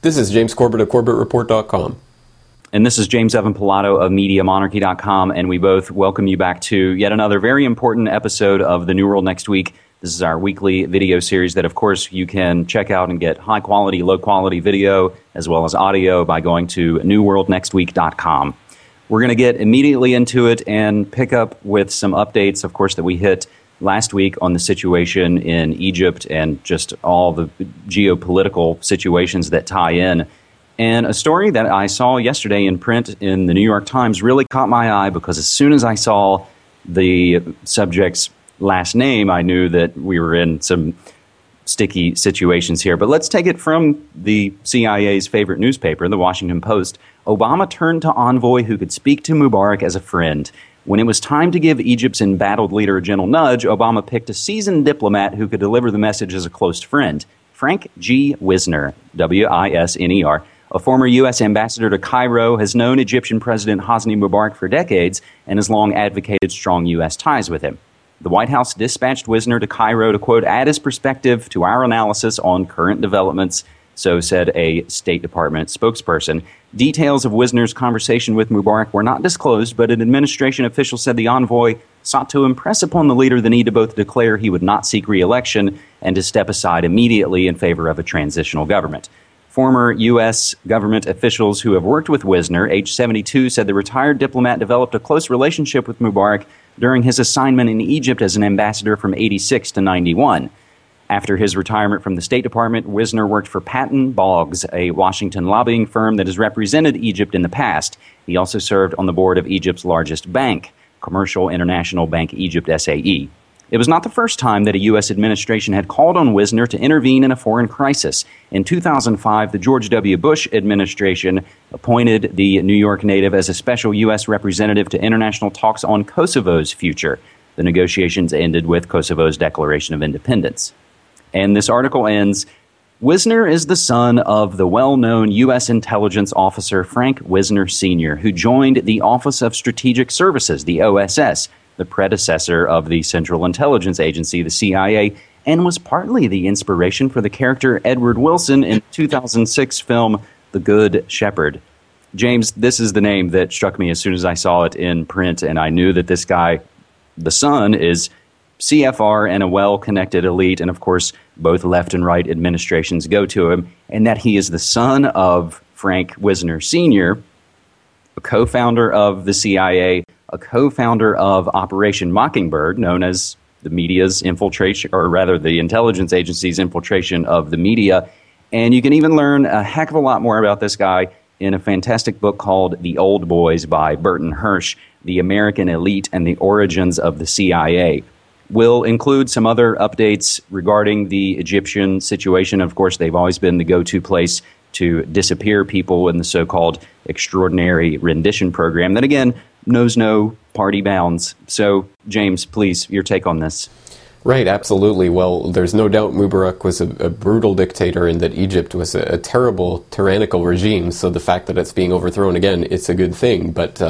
This is James Corbett of CorbettReport.com. And this is James Evan Pilato of MediaMonarchy.com, and we both welcome you back to yet another very important episode of The New World Next Week. This is our weekly video series that, of course, you can check out and get high-quality, low-quality video as well as audio by going to newworldnextweek.com. We're going to get immediately into it and pick up with some updates, of course, that we hit last week on the situation in Egypt and just all the geopolitical situations that tie in. And a story that I saw yesterday in print in the New York Times really caught my eye because as soon as I saw the subject's last name, I knew that we were in some sticky situations here. But let's take it from the CIA's favorite newspaper, the Washington Post. Obama turned to envoy who could speak to Mubarak as a friend. When it was time to give Egypt's embattled leader a gentle nudge, Obama picked a seasoned diplomat who could deliver the message as a close friend. Frank G. Wisner, W-I-S-N-E-R, a former U.S. ambassador to Cairo, has known Egyptian President Hosni Mubarak for decades and has long advocated strong U.S. ties with him. The White House dispatched Wisner to Cairo to, quote, add his perspective to our analysis on current developments, so said a State Department spokesperson. Details of Wisner's conversation with Mubarak were not disclosed, but an administration official said the envoy sought to impress upon the leader the need to both declare he would not seek re-election and to step aside immediately in favor of a transitional government. Former U.S. government officials who have worked with Wisner, age 72, said the retired diplomat developed a close relationship with Mubarak during his assignment in Egypt as an ambassador from 86 to 91. After his retirement from the State Department, Wisner worked for Patton Boggs, a Washington lobbying firm that has represented Egypt in the past. He also served on the board of Egypt's largest bank, Commercial International Bank Egypt SAE. It was not the first time that a U.S. administration had called on Wisner to intervene in a foreign crisis. In 2005, the George W. Bush administration appointed the New York native as a special U.S. representative to international talks on Kosovo's future. The negotiations ended with Kosovo's declaration of independence. And this article ends, Wisner is the son of the well-known U.S. intelligence officer Frank Wisner Sr., who joined the Office of Strategic Services, the OSS, the predecessor of the Central Intelligence Agency, the CIA, and was partly the inspiration for the character Edward Wilson in the 2006 film The Good Shepherd. James, this is the name that struck me as soon as I saw it in print, and I knew that this guy, the son, is CFR and a well-connected elite, and of course, both left and right administrations go to him, and that he is the son of Frank Wisner Sr., a co-founder of the CIA, a co-founder of Operation Mockingbird, known as the media's infiltration, or rather the intelligence agency's infiltration of the media. And you can even learn a heck of a lot more about this guy in a fantastic book called The Old Boys by Burton Hirsch, The American Elite and the Origins of the CIA. We'll include some other updates regarding the Egyptian situation. Of course, they've always been the go-to place to disappear people in the so-called extraordinary rendition program that, again, knows no party bounds. So, James, please, your take on this. Right, absolutely. Well, there's no doubt Mubarak was a brutal dictator and that Egypt was a terrible, tyrannical regime. So the fact that it's being overthrown again, it's a good thing. But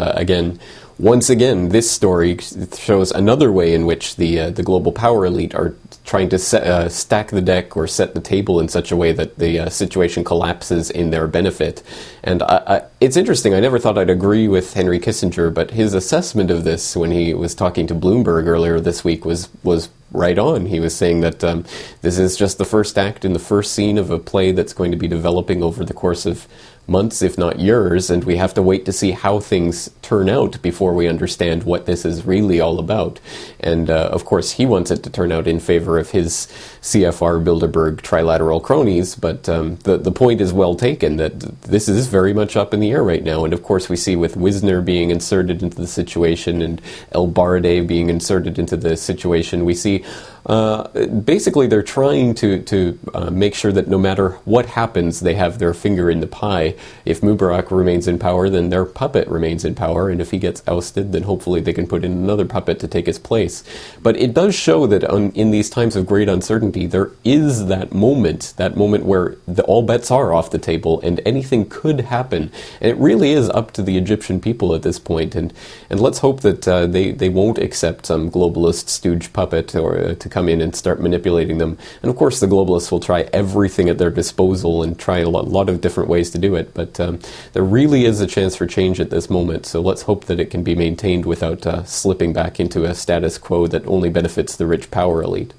once again, this story shows another way in which the global power elite are trying to stack the deck or set the table in such a way that the situation collapses in their benefit. And it's interesting. I never thought I'd agree with Henry Kissinger, but his assessment of this when he was talking to Bloomberg earlier this week was right on. He was saying that this is just the first act in the first scene of a play that's going to be developing over the course of months, if not years, and we have to wait to see how things turn out before we understand what this is really all about. And of course, he wants it to turn out in favor of his CFR Bilderberg trilateral cronies, but the point is well taken that this is very much up in the air right now. And of course, we see with Wisner being inserted into the situation and El Baradei being inserted into the situation, we see basically they're trying to make sure that no matter what happens, they have their finger in the pie. If Mubarak remains in power, then their puppet remains in power, and if he gets ousted, then hopefully they can put in another puppet to take his place. But it does show that in these times of great uncertainty, there is that moment where all bets are off the table and anything could happen. And it really is up to the Egyptian people at this point. And let's hope that they won't accept some globalist stooge puppet or to come come in and start manipulating them. And of course, the globalists will try everything at their disposal and try a lot of different ways to do it. But there really is a chance for change at this moment. So let's hope that it can be maintained without slipping back into a status quo that only benefits the rich power elite.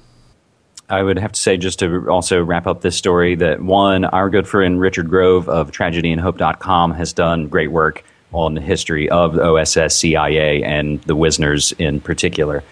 I would have to say, just to also wrap up this story, that one, our good friend Richard Grove of TragedyandHope.com has done great work on the history of the OSS, CIA, and the Wisners in particular.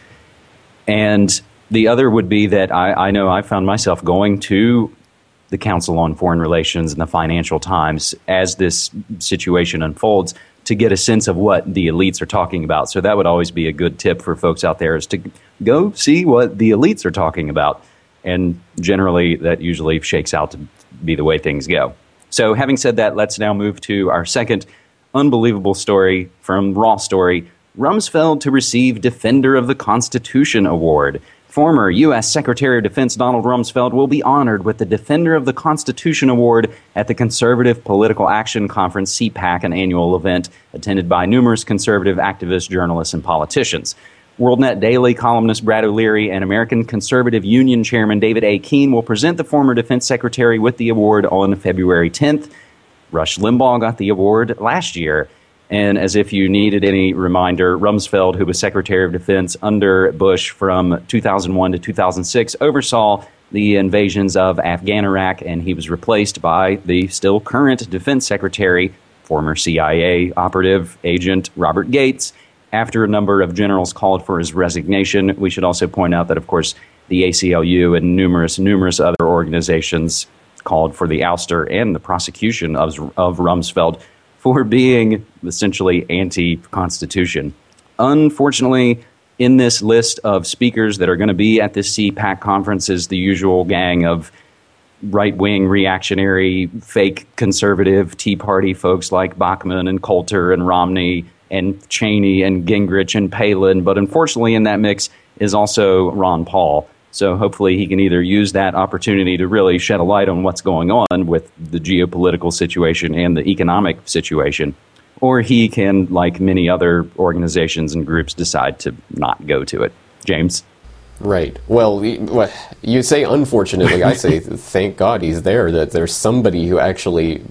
And the other would be that I know I found myself going to the Council on Foreign Relations and the Financial Times as this situation unfolds to get a sense of what the elites are talking about. So that would always be a good tip for folks out there, is to go see what the elites are talking about. And generally, that usually shakes out to be the way things go. So having said that, let's now move to our second unbelievable story from Raw Story. Rumsfeld to receive Defender of the Constitution Award. Former U.S. Secretary of Defense Donald Rumsfeld will be honored with the Defender of the Constitution Award at the Conservative Political Action Conference, CPAC, an annual event attended by numerous conservative activists, journalists, and politicians. WorldNet Daily columnist Brad O'Leary and American Conservative Union Chairman David A. Keene will present the former Defense Secretary with the award on February 10th. Rush Limbaugh got the award last year. And as if you needed any reminder, Rumsfeld, who was Secretary of Defense under Bush from 2001 to 2006, oversaw the invasions of Afghan-Iraq, and he was replaced by the still current Defense Secretary, former CIA operative agent Robert Gates. After a number of generals called for his resignation, we should also point out that, of course, the ACLU and numerous other organizations called for the ouster and the prosecution of Rumsfeld for being essentially anti-Constitution. Unfortunately, in this list of speakers that are going to be at this CPAC conference is the usual gang of right-wing, reactionary, fake conservative Tea Party folks like Bachmann and Coulter and Romney and Cheney and Gingrich and Palin. But unfortunately, in that mix is also Ron Paul. So hopefully he can either use that opportunity to really shed a light on what's going on with the geopolitical situation and the economic situation, or he can, like many other organizations and groups, decide to not go to it. James? Right. Well, you say unfortunately, I say thank God he's there, that there's somebody who actually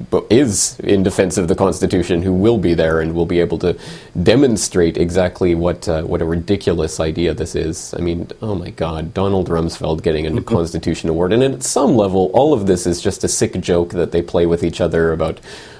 is in defense of the Constitution who will be there and will be able to demonstrate exactly what a ridiculous idea this is. I mean, oh my God, Donald Rumsfeld getting a Constitution Award. And at some level, all of this is just a sick joke that they play with each other about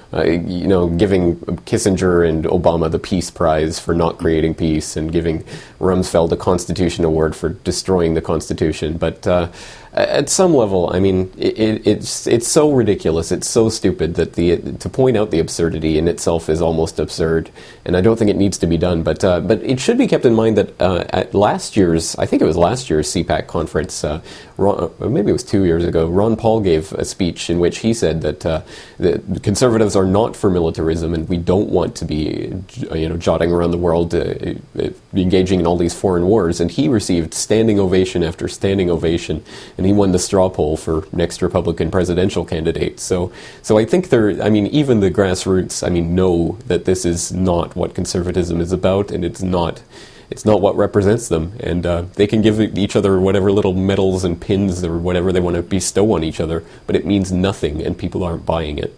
giving Kissinger and Obama the Peace Prize for not creating peace and giving Rumsfeld a Constitution Award for destroying the Constitution. But at some level, I mean, it's so ridiculous, it's so stupid that to point out the absurdity in itself is almost absurd, and I don't think it needs to be done. But it should be kept in mind that at last year's, I think it was last year's CPAC conference, maybe it was 2 years ago, Ron Paul gave a speech in which he said that the conservatives are not for militarism, and we don't want to be, jotting around the world, engaging in all these foreign wars. And he received standing ovation after standing ovation, and he won the straw poll for next Republican presidential candidate. So I think even the grassroots, know that this is not what conservatism is about, and it's not what represents them. And they can give each other whatever little medals and pins or whatever they want to bestow on each other, but it means nothing, and people aren't buying it.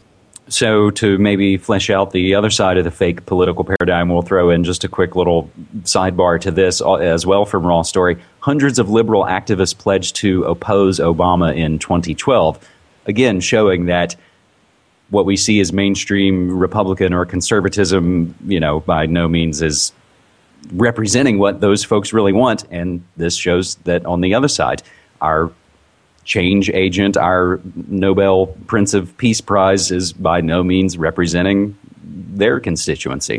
So to maybe flesh out the other side of the fake political paradigm, we'll throw in just a quick little sidebar to this as well from Raw Story. Hundreds of liberal activists pledged to oppose Obama in 2012, again showing that what we see as mainstream Republican or conservatism, by no means is representing what those folks really want. And this shows that on the other side, our change agent, our Nobel Prince of Peace Prize, is by no means representing their constituency.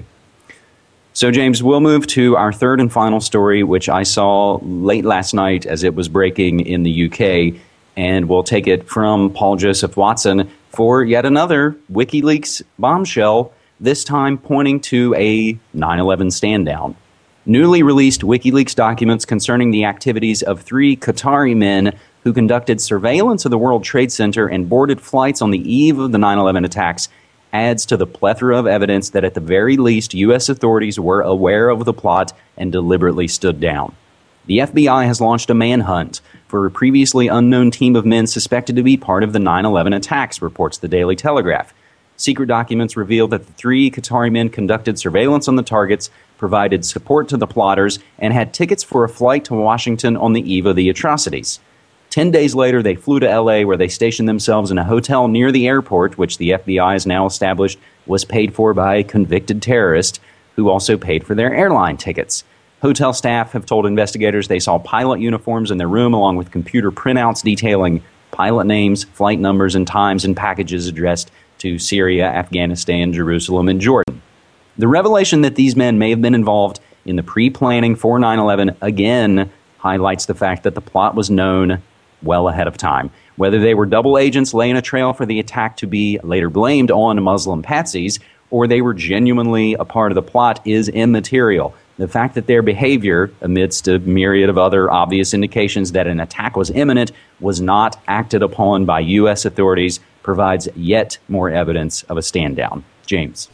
So, James, we'll move to our third and final story, which I saw late last night as it was breaking in the UK, and we'll take it from Paul Joseph Watson for yet another WikiLeaks bombshell, this time pointing to a 9/11 stand-down. Newly released WikiLeaks documents concerning the activities of 3 Qatari men who conducted surveillance of the World Trade Center and boarded flights on the eve of the 9/11 attacks adds to the plethora of evidence that at the very least U.S. authorities were aware of the plot and deliberately stood down. The FBI has launched a manhunt for a previously unknown team of men suspected to be part of the 9/11 attacks, reports the Daily Telegraph. Secret documents reveal that the 3 Qatari men conducted surveillance on the targets, provided support to the plotters, and had tickets for a flight to Washington on the eve of the atrocities. 10 days later, they flew to L.A., where they stationed themselves in a hotel near the airport, which the FBI has now established was paid for by a convicted terrorist who also paid for their airline tickets. Hotel staff have told investigators they saw pilot uniforms in their room, along with computer printouts detailing pilot names, flight numbers, and times in packages addressed to Syria, Afghanistan, Jerusalem, and Jordan. The revelation that these men may have been involved in the pre-planning for 9/11 again highlights the fact that the plot was known well ahead of time. Whether they were double agents laying a trail for the attack to be later blamed on Muslim patsies, or they were genuinely a part of the plot is immaterial. The fact that their behavior, amidst a myriad of other obvious indications that an attack was imminent, was not acted upon by U.S. authorities provides yet more evidence of a stand-down. James.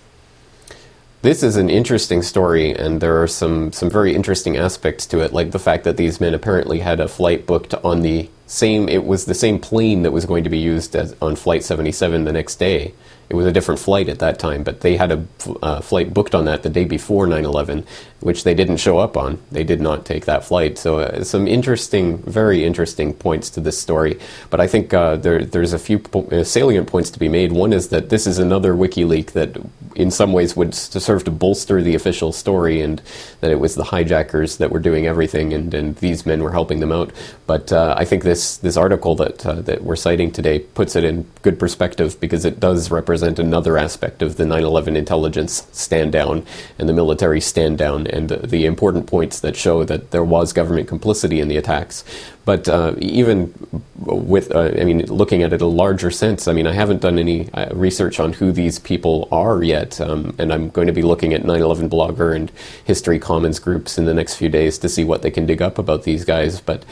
This is an interesting story, and there are some very interesting aspects to it, like the fact that these men apparently had a flight booked on the same plane that was going to be used on Flight 77 the next day. It was a different flight at that time, but they had a flight booked on that the day before 9/11, which they didn't show up on. They did not take that flight. So some interesting, very interesting points to this story. But I think there's a few salient points to be made. One is that this is another WikiLeaks that in some ways would serve to bolster the official story, and that it was the hijackers that were doing everything, and these men were helping them out. But I think this article that we're citing today puts it in good perspective, because it does represent another aspect of the 9/11 intelligence stand down and the military stand down, and the important points that show that there was government complicity in the attacks. But even with, looking at it in a larger sense, I haven't done any research on who these people are yet, and I'm going to be looking at 9/11 Blogger and History Commons groups in the next few days to see what they can dig up about these guys. But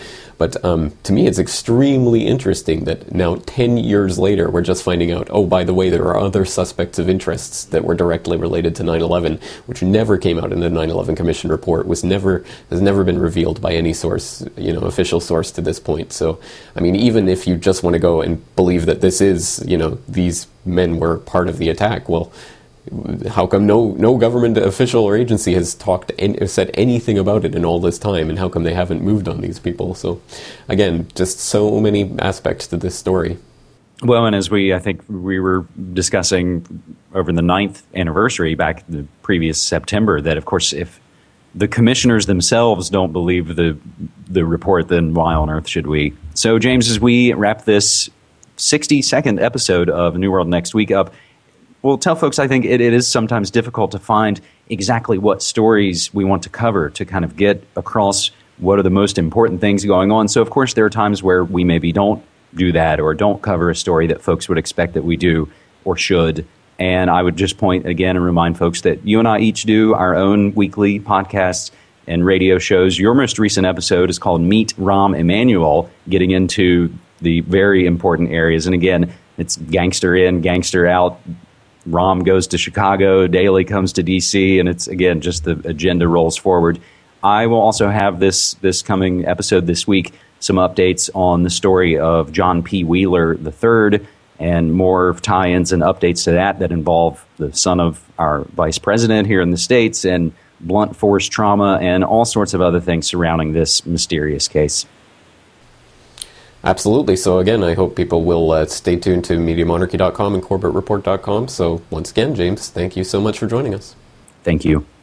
to me, it's extremely interesting that now 10 years later, we're just finding out, oh, by the way, there are other suspects of interests that were directly related to 9/11, which never came out in the 9/11 Commission report, has never been revealed by any source, official source to this point. So, even if you just want to go and believe that this is, these men were part of the attack, well, how come no government official or agency has said anything about it in all this time, and how come they haven't moved on these people? So, again, just so many aspects to this story. Well, and as I think we were discussing over the 9th anniversary back the previous September, that of course if the commissioners themselves don't believe the report, then why on earth should we? So, James, as we wrap this 62nd episode of New World Next Week up, we'll tell folks I think it is sometimes difficult to find exactly what stories we want to cover to kind of get across what are the most important things going on. So, of course, there are times where we maybe don't do that or don't cover a story that folks would expect that we do or should. And I would just point again and remind folks that you and I each do our own weekly podcasts and radio shows. Your most recent episode is called Meet Rahm Emanuel, getting into the very important areas. And again, it's gangster in, gangster out. Rahm goes to Chicago, Daley comes to D.C., and it's, again, just the agenda rolls forward. I will also have this coming episode this week some updates on the story of John P. Wheeler III, and more tie-ins and updates to that involve the son of our vice president here in the States and blunt force trauma and all sorts of other things surrounding this mysterious case. Absolutely. So again, I hope people will stay tuned to MediaMonarchy.com and CorbettReport.com. So once again, James, thank you so much for joining us. Thank you.